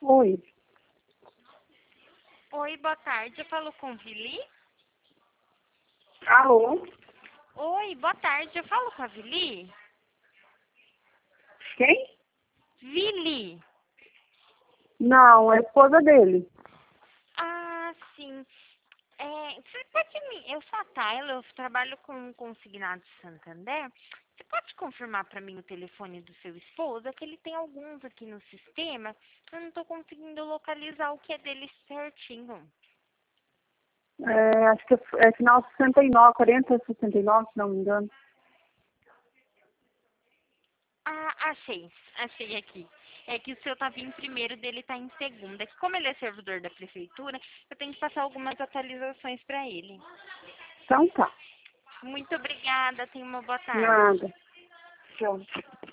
Oi. Oi, boa tarde. Eu falo com Vili? Alô? Oi, boa tarde. Eu falo com a Vili? Quem? Vili. Não, é a esposa dele. Ah, sim. Você pode me... Eu sou a Tayla, eu trabalho com Consignados Santander. Você pode confirmar para mim o telefone do seu esposo? É que ele tem alguns aqui no sistema. Eu não estou conseguindo localizar o que é dele certinho. Acho que é final 69, 40, 69, se não me engano. Ah, achei aqui. É que o seu estava em primeiro, dele está em segundo. É que como ele é servidor da prefeitura, eu tenho que passar algumas atualizações para ele. Então tá. Muito obrigada, tenha uma boa tarde. Nada. Tchau.